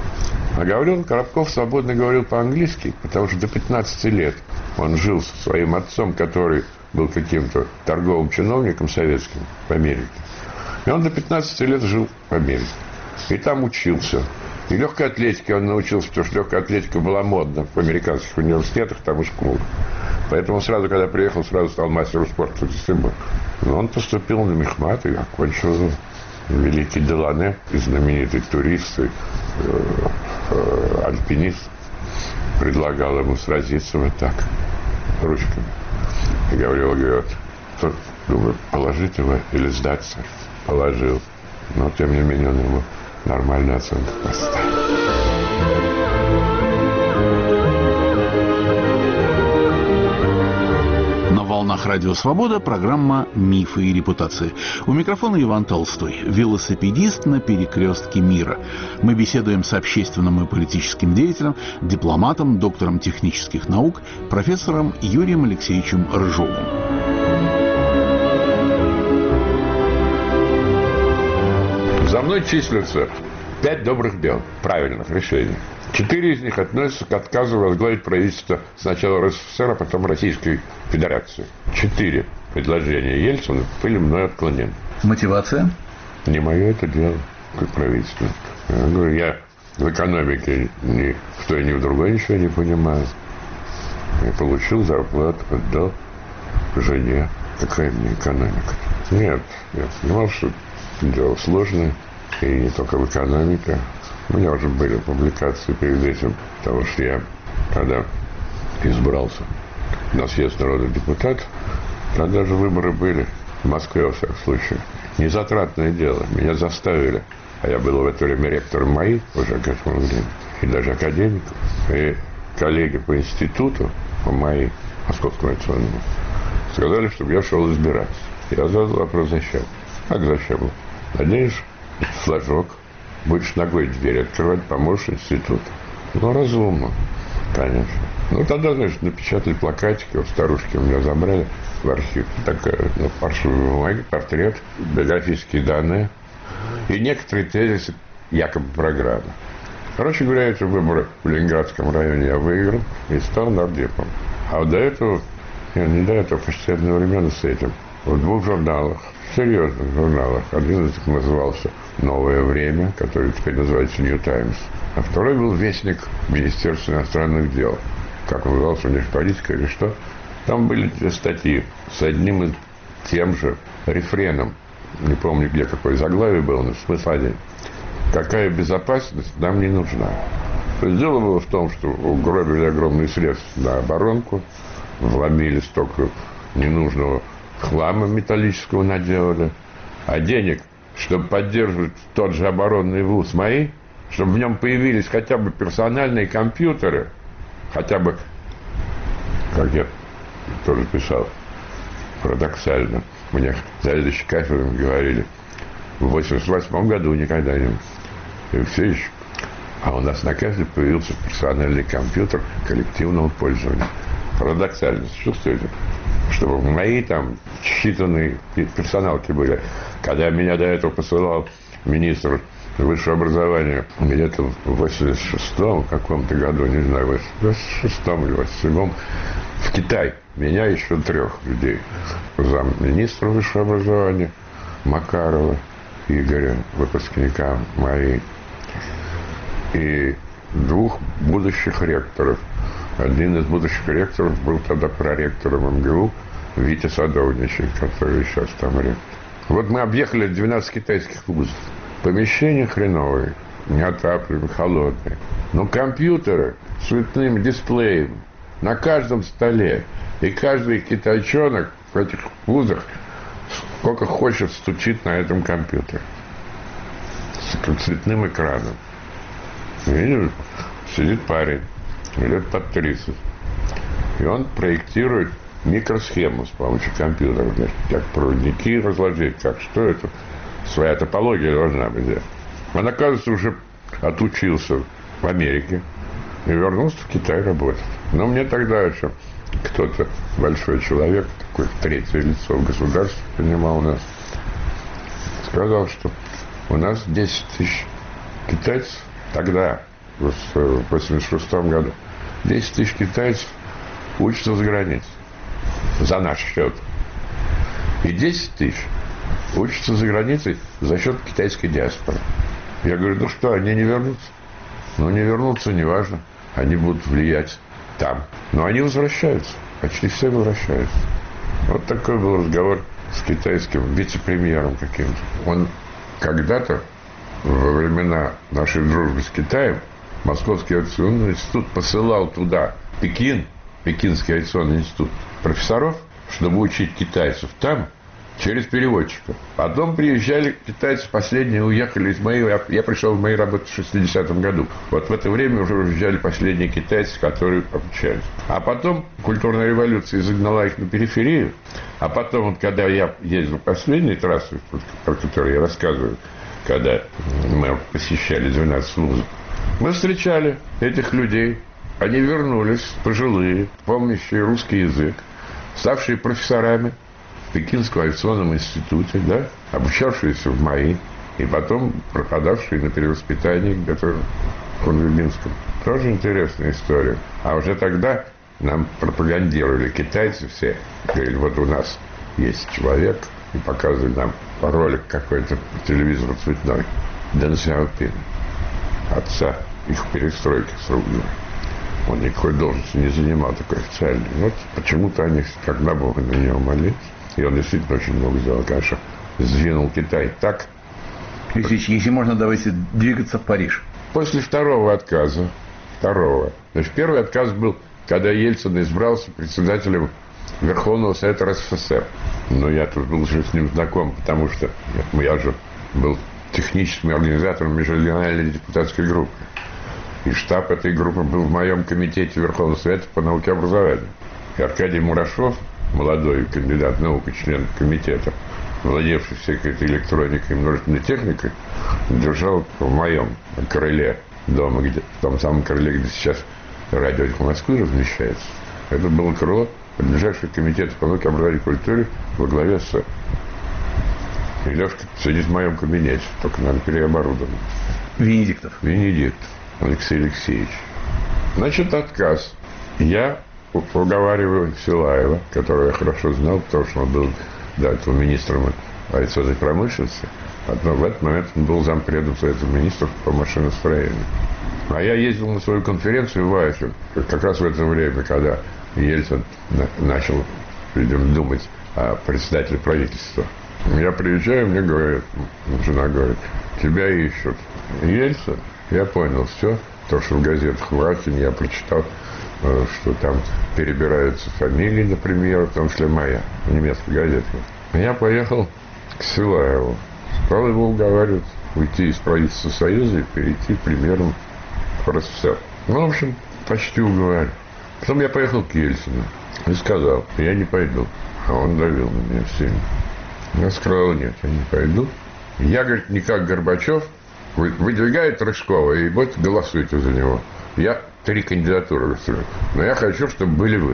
А Гаврила Коробков свободно говорил по-английски, потому что до пятнадцати лет он жил со своим отцом, который был каким-то торговым чиновником советским в Америке. И он до пятнадцати лет жил в Америке. И там учился. И легкой атлетике он научился, потому что легкая атлетика была модна в американских университетах, там и школах. Поэтому сразу, когда приехал, сразу стал мастером спорта. Но он поступил на Мехмат и окончил великий Делане, и знаменитый турист, и, э, э, альпинист. Предлагал ему сразиться вот так, ручками. И Гаврила говорит, думаю, положить его или сдаться. Положил. Но, тем не менее, он ему нормальную оценку поставил. На волнах волнах Радио Свобода программа «Мифы и репутации». У микрофона Иван Толстой, велосипедист на перекрестке мира. Мы беседуем с общественным и политическим деятелем, дипломатом, доктором технических наук, профессором Юрием Алексеевичем Рыжовым. За мной числятся пять добрых дел, правильных решений. Четыре из них относятся к отказу возглавить правительство сначала РСФСР, а потом Российской Федерации. Четыре предложения Ельцина были мной отклонены. Мотивация? Не мое это дело, как правительство. Я говорю, я в экономике ни в той, ни в другой ничего не понимаю. Я получил зарплату, отдал жене. Какая мне экономика? Нет, я понимал, что дело сложное. И не только в экономике. У меня уже были публикации перед этим, потому что я, когда избрался на съезд народных депутатов, тогда же выборы были в Москве, во всяком случае. Незатратное дело. Меня заставили. А я был в это время ректором МАИ уже к этому времени. И даже академиком. И коллеги по институту, по МАИ, Московскому авиационному, сказали, чтобы я шел избираться. Я задал вопрос, зачем? Как зачем? Надеюсь, флажок, будешь ногой дверь открывать, поможешь институту. Ну, разумно, конечно. Ну, тогда, значит, напечатали плакатики, вот старушки у меня забрали в архив. Такая, ну, паршивая бумага, портрет, биографические данные и некоторые тезисы якобы программы. Короче говоря, эти выборы в Ленинградском районе я выиграл и стал нардепом. А вот до этого, нет, не до этого, почти одновременно с этим, в двух журналах, серьезных журналах. Один из них назывался «Новое время», который теперь называется «Нью Таймс». А второй был «Вестник Министерства иностранных дел». Как он назывался, «Внешполитика» или что. Там были две статьи с одним и тем же рефреном. Не помню, где какой заглавие было, но смысл один. Какая безопасность нам не нужна. То есть дело было в том, что угробили огромные средства на оборонку, вломили столько ненужного хлама металлического наделали, а денег, чтобы поддерживать тот же оборонный вуз МАИ, чтобы в нем появились хотя бы персональные компьютеры, хотя бы, как я тоже писал, парадоксально, мне заведующие кафедрами говорили, в восемьдесят восьмом году никогда не... Алексеевич, а у нас на кафедре появился персональный компьютер коллективного пользования. Парадоксально, чувствуете? Чтобы в мои там считанные персоналки были. Когда меня до этого посылал министр высшего образования где-то в восемьдесят шестом каком-то году, не знаю, в восемьдесят шестом или восемьдесят седьмом, в Китай, меня еще трех людей. Замминистра высшего образования Макарова Игоря, выпускника МАИ, и двух будущих ректоров. Один из будущих ректоров был тогда проректором МГУ Витя Садовничий, который сейчас там ректор. Вот мы объехали двенадцать китайских вузов. Помещения хреновые, неотапливаемые, холодные. Но компьютеры с цветным дисплеем на каждом столе. И каждый китайчонок в этих вузах сколько хочет стучит на этом компьютере. С цветным экраном. Видишь, сидит парень. Лет под тридцать. И он проектирует микросхему с помощью компьютера. Значит, как проводники разложить, как что это. Своя топология должна быть. Да. Он, оказывается, уже отучился в Америке и вернулся в Китай работать. Но мне тогда еще кто-то, большой человек, такой третье лицо в государстве, понимал у нас, сказал, что у нас десять тысяч китайцев тогда, в восемьдесят шестом году, десять тысяч китайцев учатся за границей. За наш счет. И десять тысяч учатся за границей за счет китайской диаспоры. Я говорю, ну что, они не вернутся? Ну, не вернутся, неважно. Они будут влиять там. Но они возвращаются. Почти все возвращаются. Вот такой был разговор с китайским вице-премьером каким-то. Он когда-то, во времена нашей дружбы с Китаем, Московский авиационный институт посылал туда, Пекин, Пекинский авиационный институт, профессоров, чтобы учить китайцев там, через переводчика. Потом приезжали китайцы, последние уехали из моей... Я, я пришел в мои работы в шестидесятом году. Вот в это время уже уезжали последние китайцы, которые обучались. А потом культурная революция загнала их на периферию. А потом, вот, когда я ездил последней трассой, про которую я рассказываю, когда мы посещали двенадцать вузов, мы встречали этих людей. Они вернулись, пожилые, помнящие русский язык, ставшие профессорами в Пекинском авиационном институте, да, обучавшиеся в МАИ, и потом пропадавшие на перевоспитании где-то в Кунвибинском. Тоже интересная история. А уже тогда нам пропагандировали китайцы все. Говорили, вот у нас есть человек, и показывали нам ролик какой-то по телевизору цветной. Дэн Сяопин, отца их перестройки с рублем. Он никакой должности не занимал, такой официальный. Вот почему-то они когда Бога на него молились. И он действительно очень много сделал. Конечно, сдвинул Китай так. Если, если можно, давайте двигаться в Париж. После второго отказа, второго, значит, первый отказ был, когда Ельцин избрался председателем Верховного Совета РСФСР. Но я тут был уже с ним знаком, потому что я же был техническим организатором межрегиональной депутатской группы. И штаб этой группы был в моем комитете Верховного Совета по науке и образованию. И Аркадий Мурашов, молодой кандидат наук и член комитета, владевший всей этой электроникой и множественной техникой, держал в моем крыле дома, где, в том самом крыле, где сейчас радио Москвы размещается. Это было крыло, принадлежавшее комитету по науке, образованию и культуре во главе с... И Лешка сидит в моем кабинете, только, наверное, переоборудован. Венедиктов. Венедиктов Алексей Алексеевич. Значит, отказ. Я уговариваю Силаева, которого я хорошо знал, потому что он был до этого министром авиационной промышленности. Но в этот момент он был зампредом Совета министров по машиностроению. А я ездил на свою конференцию в Айфель, как раз в это время, когда Ельцин начал, видимо, думать о председателе правительства. Я приезжаю, мне говорят, жена говорит, тебя ищут. Ельцин? Я понял все, то, что в газетах в Ахене я прочитал, что там перебираются фамилии, например, в том числе моя, в немецкой газете. Я поехал к Силаеву, стал его уговаривать уйти из правительства Союза и перейти премьером в РСФСР. Ну, в общем, почти уговорил. Потом я поехал к Ельцину и сказал, я не пойду. А он давил на меня сильно. Я сказал, нет, я не пойду. Я, говорит, не как Горбачев, выдвигает Рыжкова, и вот голосуйте за него. Я три кандидатуры выстрелил. Но я хочу, чтобы были вы.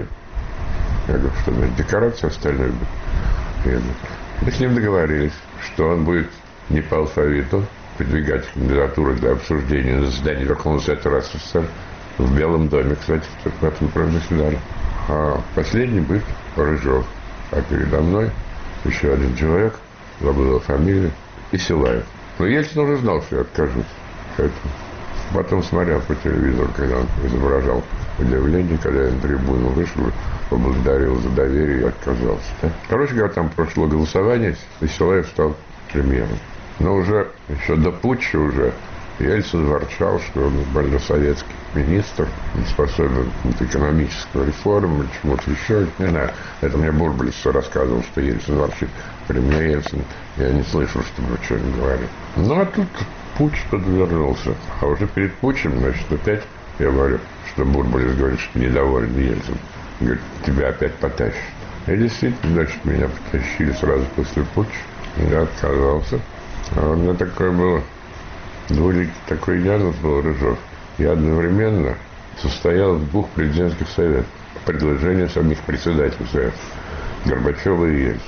Я говорю, что значит, декорация остальное будет. Я говорю, мы с ним договорились, что он будет не по алфавиту выдвигать кандидатуры для обсуждения на заседании Верховного Совета РСФСР в Белом доме, кстати, в этом заседании. А последний будет Рыжов. А передо мной еще один человек, забыл его фамилию, и Силаев. Но Ельцин уже знал, что я откажусь. Поэтому потом смотрел по телевизору, когда он изображал удивление, когда я на трибуну вышел, поблагодарил за доверие и отказался. Да? Короче говоря, там прошло голосование, и Силаев стал премьером. Но уже еще до путча уже Ельцин ворчал, что он больносоветский министр, не способен к экономической реформе или чему-то еще. Не знаю, это мне Бурбулис все рассказывал, что Ельцин ворчит. При мне Ельцин, я не слышал, чтобы он что-нибудь говорил. Ну, а тут путч подвернулся. А уже перед путчем, значит, опять я говорю, что Бурбулис говорит, что недоволен Ельцин. Говорит, тебя опять потащат. И действительно, значит, меня потащили сразу после путча. Я отказался. А у меня такое было... Двуликий такой Янов был, Рыжов. Я одновременно состоял в двух президентских советах. Предложение самих председателей советов. Горбачева и Ельцина.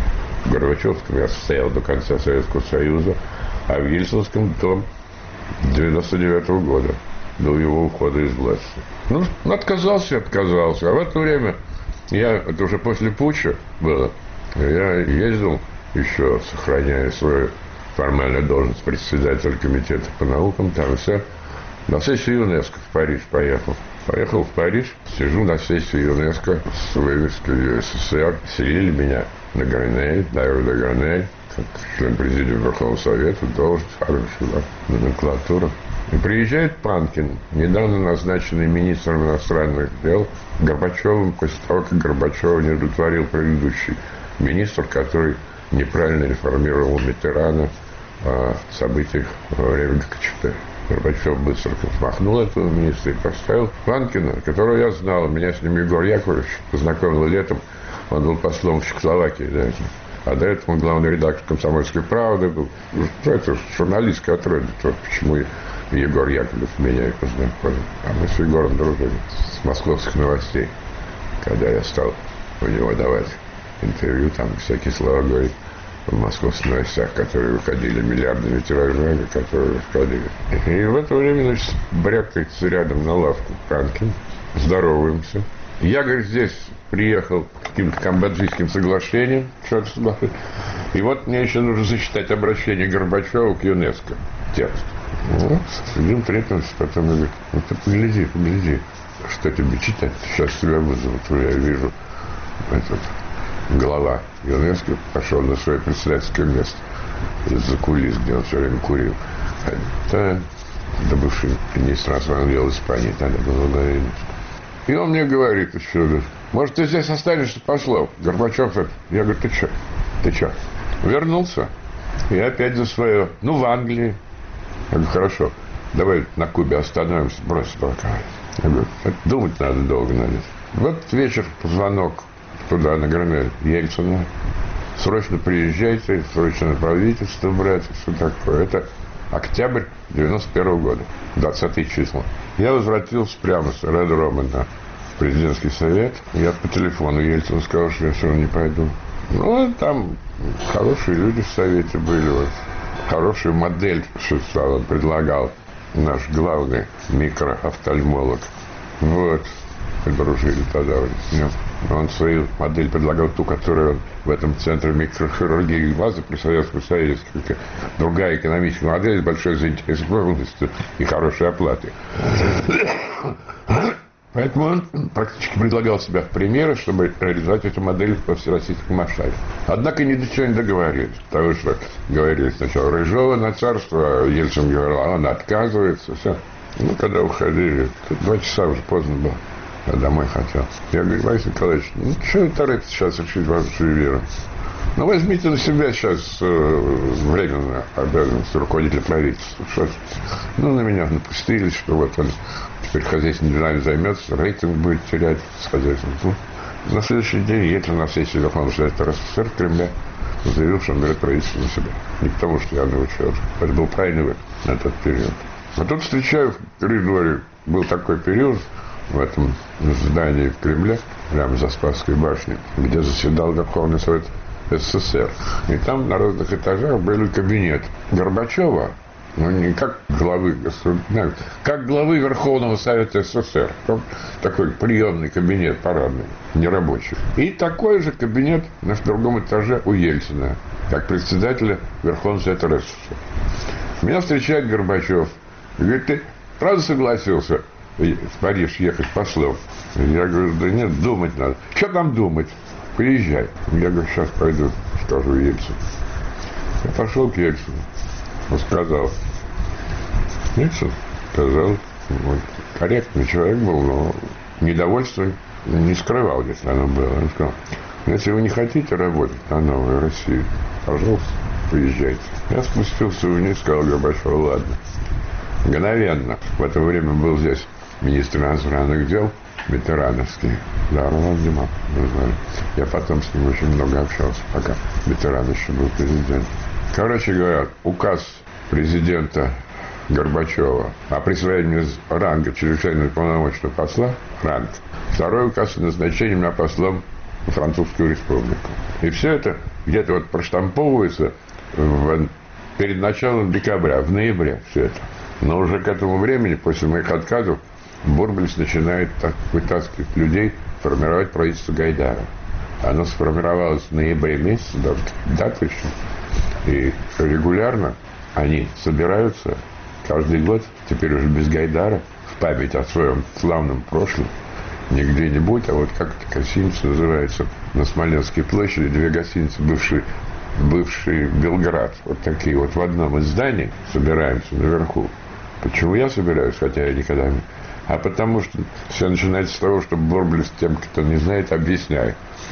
В Горбачевском я состоял до конца Советского Союза, а в Ельцинском до девяносто девятого года, до его ухода из власти. Ну, отказался, отказался. А в это время, я, это уже после путча было, я ездил еще, сохраняя свою формальную должность председателя комитета по наукам, там все, на сессию ЮНЕСКО в Париж поехал. Поехал в Париж, сижу на сессии ЮНЕСКО с вывеской ю эс эс эр, селили меня на Гранель, на Гранель, как член президиума Верховного Совета, должность хорошая, номенклатура. И приезжает Панкин, недавно назначенный министром иностранных дел, Горбачевым, после того, как Горбачева не удовлетворил предыдущий министр, который неправильно информировал Миттерана о событиях во время ГКЧП. Горбачев быстро махнул этого министра и поставил Панкина, которого я знал. Меня с ним Егор Яковлевич познакомил летом. Он был послом в Чехословакии до этого. А до этого он главный редактор «Комсомольской правды» был. Ну, это журналистское отродье. Почему Егор Яковлев меня и познакомил. А мы с Егором дружили с московских новостей. Когда я стал у него давать интервью, там всякие слова говорить в московских новостях, которые выходили миллиардными тиражами, которые выходили. И в это время, значит, брякается рядом на лавку Панкин, здороваемся. Я, говорит, здесь приехал к каким-то камбоджийским соглашениям, что-то соглашение. И вот мне еще нужно зачитать обращение Горбачева к ЮНЕСКО. Текст. Вот, сидим, трепимся, потом я говорю, ну ты погляди, погляди, что тебе читать, сейчас тебя вызовут. Я вижу этот... Глава ЮНЕСКО пошел на свое председательское место из-за кулис, где он все время курил. Это да, бывший министр иностранных дел Испании, тогда был на ЮНЕСКО. И он мне говорит еще, может, ты здесь останешься послом? Горбачев, я говорю, ты что? Ты что? Вернулся. И опять за свое. Ну, в Англии. Я говорю, хорошо, давай на Кубе остановимся, брось пока. Я говорю, думать надо долго, надо. Вот вечер, звонок. Туда, на Громель Ельцина. Срочно приезжайте, срочно на правительство брать, все такое. Это октябрь девяносто первого года, двадцатое число. Я возвратился прямо с аэродрома на президентский совет. Я по телефону Ельцину сказал, что я все равно не пойду. Ну, там хорошие люди в совете были. Вот. Хорошую модель, что он предлагал наш главный микроофтальмолог. Вот. Дружили тогда с ним. Он свою модель предлагал ту, которую он в этом центре микрохирургии глаза при Советском Союзе. Другая экономическая модель с большой заинтересованностью и хорошей оплатой. Поэтому он практически предлагал себя в примеры, чтобы реализовать эту модель во всероссийском масштабе. Однако ни до чего не договорились. Потому что говорили сначала Рыжова на царство, а Ельцин говорил, а он отказывается. Все. Ну, когда уходили, два часа уже поздно было. Я домой хотел. Я говорю, Борис Николаевич, ну что вы торопитесь сейчас решить вашу суеверу? Ну, возьмите на себя сейчас э, временную обязанность руководителя правительства. Что, ну, на меня напустились, что вот он теперь хозяйственными делами займется, рейтинг будет терять с хозяйством. Ну, на следующий день Ельцин на сессии Верховного Совета РСФСР в Кремле заявил, что он берет правительство на себя. Не потому, что я научил. Это был правильный выход на этот период. А тут встречаю в коридоре, был такой период, в этом здании в Кремле, прямо за Спасской башней, где заседал Верховный Совет СССР. И там на разных этажах были кабинеты Горбачева, ну не как главы государства, как главы Верховного Совета СССР. Там такой приемный кабинет парадный, нерабочий. И такой же кабинет на другом этаже у Ельцина, как председателя Верховного Совета РСФСР. Меня встречает Горбачев и говорит, ты правда согласился в Париж ехать послом? Я говорю, да нет, думать надо. Что там думать? Приезжай. Я говорю, сейчас пойду, скажу Ельцину. Я пошел к Ельцину. Он сказал. Ельцин сказал. Вот, корректный человек был, но недовольство не скрывал, если оно было. Он сказал, если вы не хотите работать на Новой России, пожалуйста, приезжайте. Я спустился вниз, сказал Горбачеву, ладно. Мгновенно. В это время был здесь министр иностранных дел Миттерановский. Да, Роман Диман. Я потом с ним очень много общался, пока Миттеран еще был президентом. Короче говоря, указ президента Горбачева о присвоении ранга чрезвычайного полномочного посла, ранг. Второй указ о назначении меня послом в Французскую республику. И все это где-то вот проштамповывается в, перед началом декабря, в ноябре все это. Но уже к этому времени, после моих отказов, Бурбулис начинает так вытаскивать людей, формировать правительство Гайдара. Оно сформировалось в ноябре месяце, даже дату еще. И регулярно они собираются каждый год, теперь уже без Гайдара, в память о своем славном прошлом, не где-нибудь, а вот как эта гостиница называется, на Смоленской площади, две гостиницы, бывший, бывший Белград, вот такие вот в одном из зданий собираемся наверху. Почему я собираюсь, хотя я никогда не... А потому что все начинается с того, что Бурбулис тем, кто не знает, объясняет,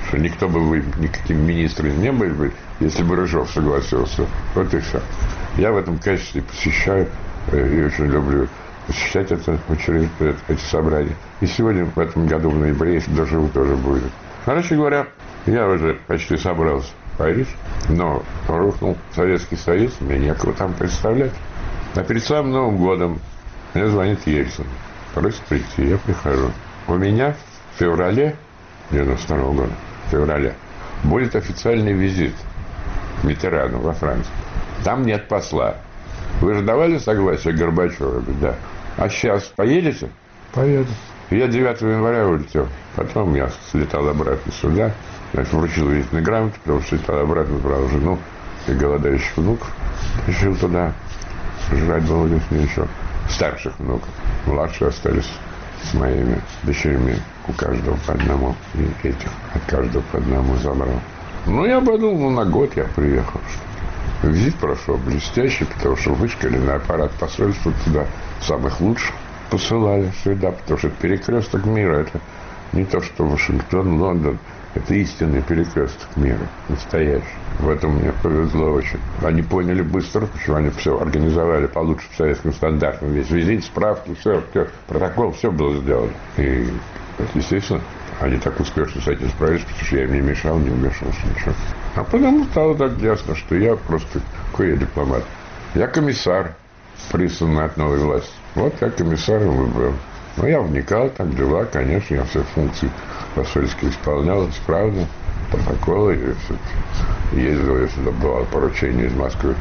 что никто бы вы, никаким министром не были бы, если бы Рыжов согласился. Вот и все. Я в этом качестве посещаю и очень люблю посещать это, это, эти собрания. И сегодня, в этом году, в ноябре, если доживу, тоже будет. Короче говоря, я уже почти собрался в Париж, но рухнул Советский Союз, мне некого там представлять. А перед самым Новым годом мне звонит Ельцин. Просит прийти, я прихожу. У меня в феврале девяносто второго года, в феврале, будет официальный визит Миттерану во Францию. Там нет посла. Вы же давали согласие Горбачеву? Да. А сейчас поедете? Поеду. Я девятого января улетел. Потом я слетал обратно сюда. Значит, вручил визитную грамоту, потому что слетал обратно, брал жену и голодающих внуков. Решил туда. Жрать было здесь нечего. Старших внуков. Младшие остались с моими дочерьми. У каждого по одному. И этих от каждого по одному забрал. Ну, я подумал, ну, на год я приехал. Визит прошел блестящий, потому что вышкаленный аппарат посольства туда самых лучших посылали сюда, потому что это перекресток мира. Это не то, что Вашингтон, Лондон. Это истинный перекресток мира, настоящий. В этом мне повезло очень. Они поняли быстро, почему они все организовали по лучшим советским стандартам. Весь визит, справки, все, все, протокол, все было сделано. И, естественно, они так успешно с этим справились, потому что я им не мешал, не вмешивался, ничего. А потом стало так ясно, что я просто, какой я дипломат. Я комиссар, присланный от новой власти. Вот я комиссаром выбрал. Но я вникал, так дела, конечно, я все функции посольские исполнял, исправно, протоколы, и все. Ездил, если было поручение из Москвы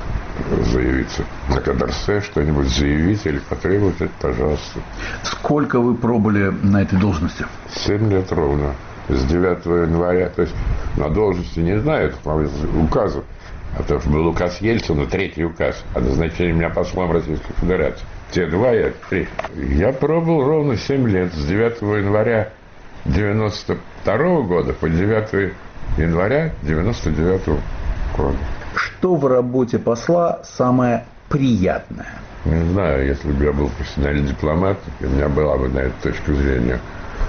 заявиться на Кадарсе, что-нибудь заявить или потребовать, это пожалуйста. Сколько вы пробыли на этой должности? Семь лет ровно. С девятого января, то есть на должности не знаю, это по указу. А то был указ Ельцина, третий указ о назначении меня послом Российской Федерации. Те два, я три. Я пробыл ровно семь лет. С девятого января девяносто второго года по девятого января девяносто девятого года. Что в работе посла самое приятное? Не знаю, если бы я был профессиональный дипломат, у меня была бы на эту точку зрения.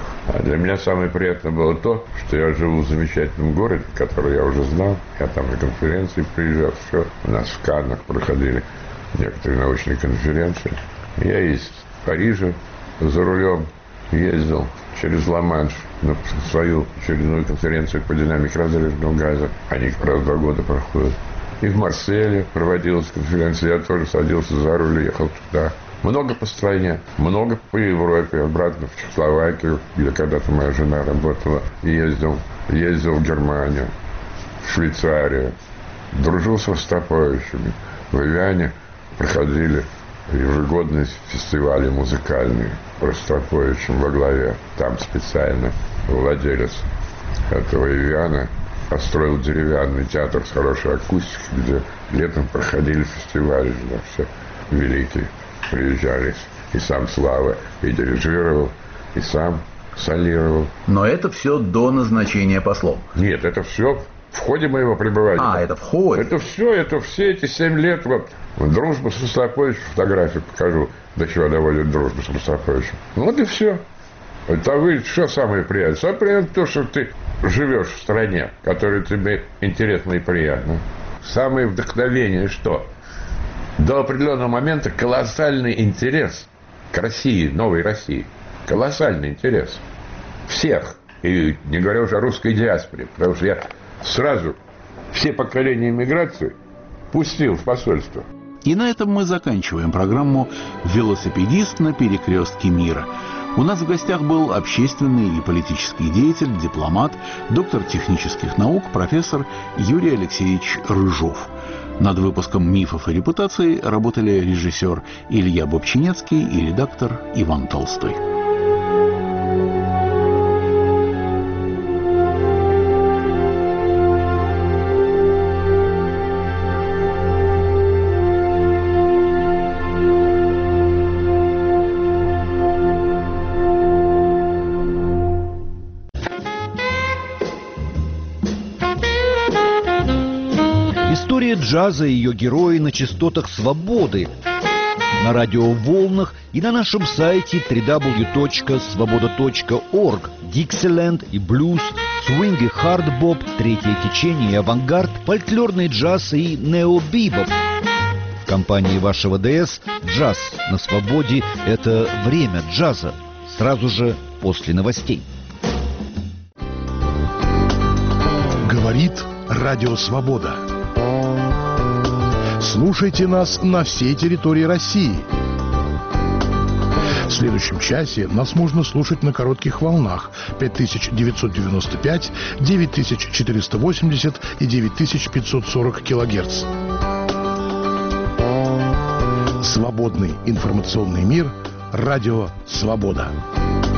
А для меня самое приятное было то, что я живу в замечательном городе, который я уже знал. Я там на конференции приезжал, все. У нас в Каннах проходили некоторые научные конференции. Я из Парижа за рулем ездил через Ла-Манш на свою очередную конференцию по динамике разреженного газа. Они как раз два года проходят. И в Марселе проводилась конференция. Я тоже садился за руль и ехал туда. Много по стране, много по Европе, обратно в Чехословакию, где когда-то моя жена работала. Ездил, ездил в Германию, в Швейцарию. Дружил с Ростроповичами. В Ивяне проходили ежегодные фестивали музыкальные. Ростроповичем во главе. Там специально владелец этого Ивяна построил деревянный театр с хорошей акустикой, где летом проходили фестивали. Да, все великие приезжали. И сам Слава и дирижировал, и сам солировал. Но это все до назначения послом. Нет, это все в ходе моего пребывания. А, это в ходе. Это все, это все эти семь лет. Вот, дружба с Ростроповичем, фотографию покажу, до чего доводит дружба с Ростроповичем. Вот и все. Это вы, что самое приятное? Самое приятное то, что ты живешь в стране, которая тебе интересна и приятна. Самое вдохновение, что до определенного момента колоссальный интерес к России, новой России. Колоссальный интерес. Всех. И не говоря уже о русской диаспоре. Потому что я сразу все поколения иммиграции пустил в посольство. И на этом мы заканчиваем программу «Велосипедист на перекрестке мира». У нас в гостях был общественный и политический деятель, дипломат, доктор технических наук, профессор Юрий Алексеевич Рыжов. Над выпуском «Мифов и репутаций» работали режиссер Илья Бобчинецкий и редактор Иван Толстой. История джаза и ее герои на частотах свободы, на радиоволнах и на нашем сайте дабл ю дабл ю дабл ю точка свобода точка орг. Диксиленд и блюз свинг и хард-боп, третье течение и авангард, фольклорный джаз и нео-бибоп. В компании вашего ДС «Джаз на свободе» — это время джаза. Сразу же после новостей. Говорит Радио Свобода. Слушайте нас на всей территории России. В следующем часе нас можно слушать на коротких волнах пять тысяч девятьсот девяносто пять, девять тысяч четыреста восемьдесят и девять тысяч пятьсот сорок килогерц. Свободный информационный мир. Радио Свобода.